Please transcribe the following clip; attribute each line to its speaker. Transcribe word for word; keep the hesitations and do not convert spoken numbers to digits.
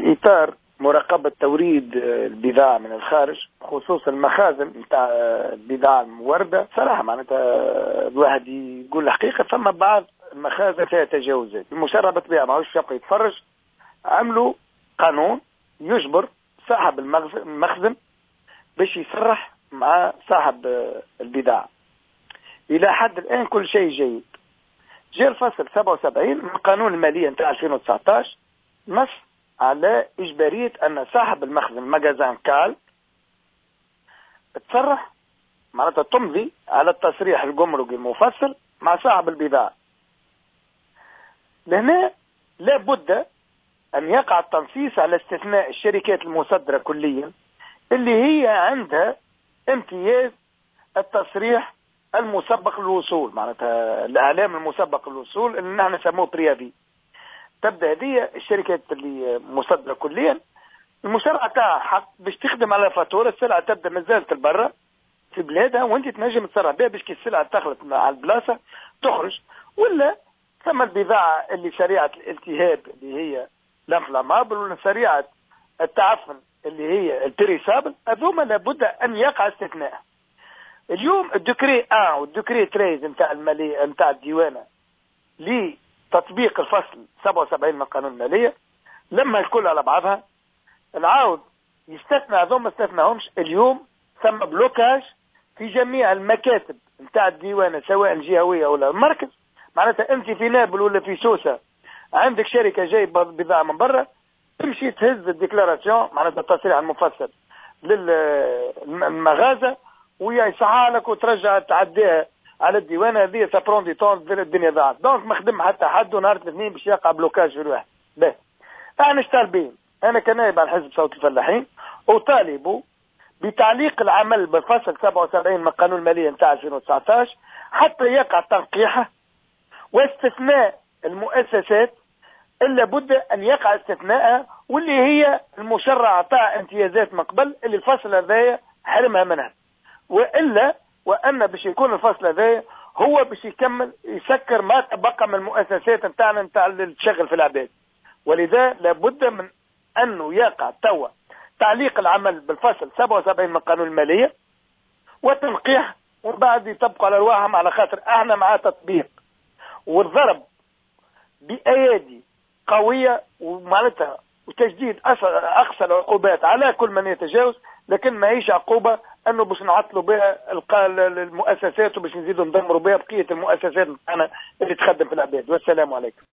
Speaker 1: في إطار مراقبة توريد البضاعة من الخارج، خصوصا المخازن نتاع البضاعة الموردة. صراحة معناتها الواحد يقول الحقيقة ثم بعض المخازن فيها تجاوزات. المشرع بالطبيعة ماهوش يبقى يتفرج، عملوا قانون يجبر صاحب المخزن باش يصرح مع صاحب البضاعة. إلى حد الآن كل شيء جيد. جاء الفصل سبعة وسبعين من قانون المالية نتاع ألفين وتسعطاش نص على إجبارية أن صاحب المخزن المجازان كال تصرح معناتها تمضي على التصريح الجمركي المفصل مع صاحب البضاعة. لهنا لا بد أن يقع التنصيص على استثناء الشركات المصدرة كليا اللي هي عندها امتياز التصريح المسبق للوصول، معناتها الإعلام المسبق للوصول اللي نحن نسموه بريافي. تبدأ هذه الشركات اللي مصدرة كليا المشرع تاعها حق باش تخدم على فاتورة السلعة تبدأ مازالت البرة في بلادها وانت تنجم تصرح بها باش كي السلعة تخلط على البلاصة تخرج. ولا ثم البضاعة اللي شريعة الالتهاب اللي هي الانفلامابل ولا شريعة التعفن اللي هي البريسابل، هذوما لابد ان يقع استثناء. اليوم الدكري واحد والدكري ثلاثة نتاع المالية نتاع الديوانة لتطبيق الفصل سبعة وسبعين من قانون المالية لما الكل على بعضها العاود يستثنى، هذوما ما استثناهمش. اليوم ثم بلوكاج في جميع المكاتب نتاع الديوانة سواء الجهوية ولا المركز. معناتها انت في نابل ولا في سوسة عندك شركة جايبة بضاعة من برا، تمشي تهز الديكلاراسيون معناتها التصريح المفصل للمغازة ويصحى لك وترجع تعديها على الديوانة. هذه سابرون دي طون الدنيا ضاعت. دونك ما خدم حتى حد ونهار الاثنين باش يقع بلوكاج في الواحد. باهي احنا اش طالبين؟ انا كنائب على حزب صوت الفلاحين اطالب بتعليق العمل بالفصل سبعة وسبعين من قانون المالية نتاع ألفين وتسعطاش حتى يقع تنقيحه واستثناء المؤسسات إلا بد أن يقع استثناءها واللي هي المشرع اعطاها امتيازات من قبل اللي الفصل هذايا حرمها منها. وإلا وأن باش يكون الفصل هذايا هو باش يكمل يسكر ما تبقى من المؤسسات نتاعنا نتاع اللي تشغل في العباد. ولذا لابد من أنه يقع توا تعليق العمل بالفصل سبعة وسبعين من قانون المالية وتنقيح وبعد يطبقوا على رواحهم، على خاطر احنا مع تطبيق والضرب بأيادي قوية ومعناتها وتجديد أقصى العقوبات على كل من يتجاوز، لكن ما هيش عقوبة أنه باش نعطلوا بها المؤسسات وباش نزيدوا ندمروا بها بقية المؤسسات اللي تخدم في العباد. والسلام عليكم.